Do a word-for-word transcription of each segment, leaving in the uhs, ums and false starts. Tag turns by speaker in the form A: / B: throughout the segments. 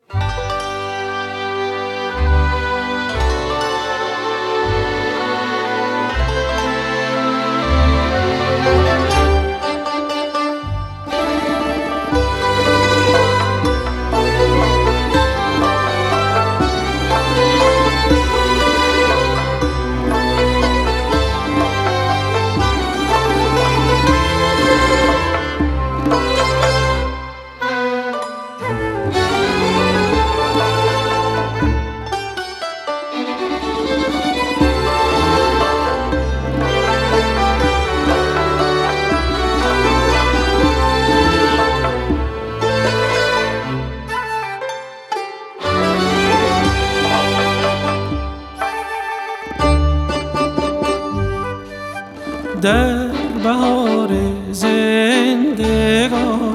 A: در بهار زندگانی،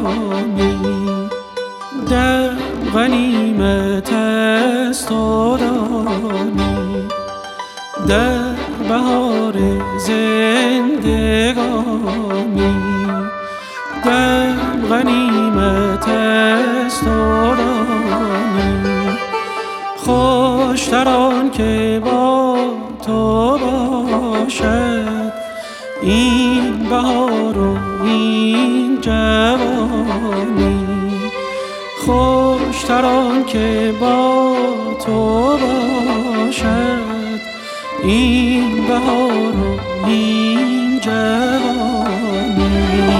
A: در غنیمت است و دانی. در بهار زندگانی، در غنیمت است و دانی. خوشتر آن که با تو باشد این بهار و این جوانی. خوشتر آن که با تو باشد این بهار و این جوانی.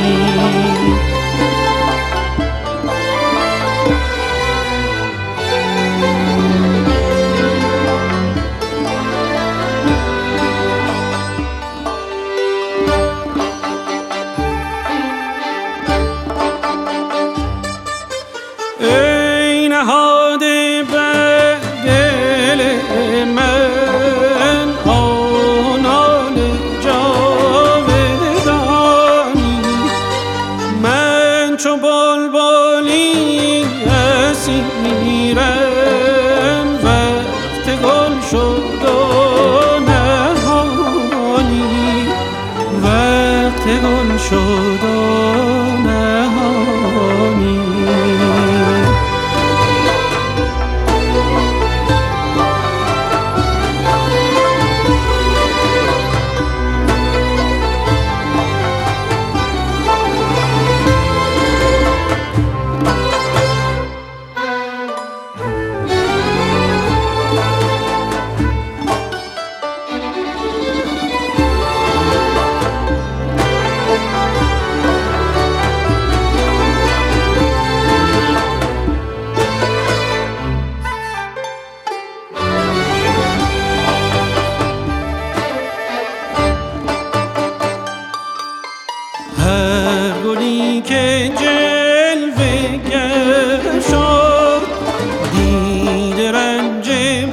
A: ای نهاده بر دل من آنال جاودانی. من چو بلبلی اسیرم وقت گل شد و نهانی. وقت گل شد و نهانی. هر گلی که جلوه گر شد دید رنج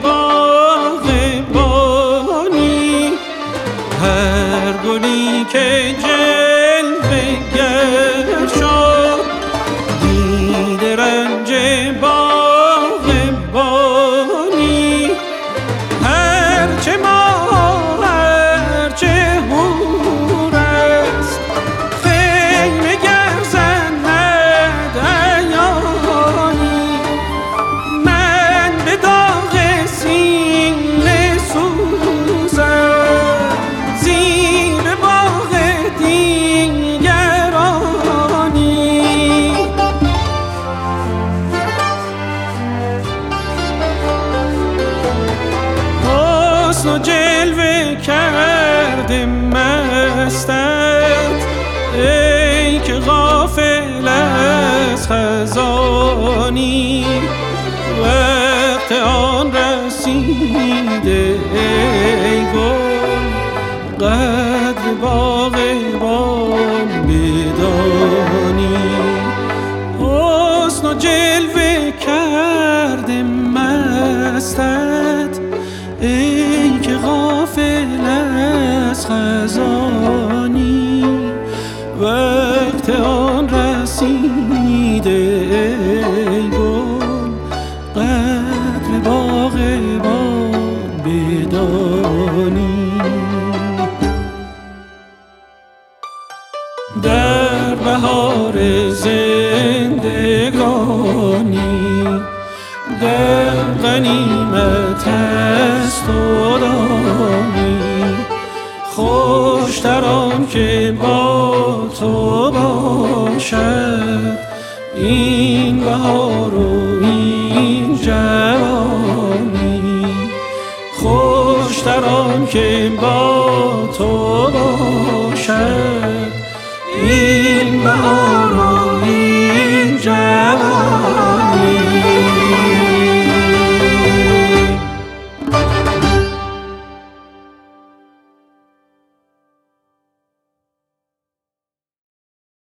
A: باغبانی. هر گلی که جلوه گر شد دید رنج باغبانی. هرچه ما هرچه هور است خیمه گر زند عیانی. من به داغ سینه سوزم زیر باغ دیگرانی. حسن و جلوه کرده مستت ای که غافل از خزانی. وقت آن رسیده ای گل قدر باغبان بدانی. حسن و جلوه کرده مستت ای که غافل از خزانی. وقت آن رسیده ای گل قدر باغبان بدانی. در بهار زندگانی، دل غنیمت است و دانی، خوشتر آن که با تو باشد این بهار و این جوانی، خوشتر آن که با تو باشد این بهار و این جوانی.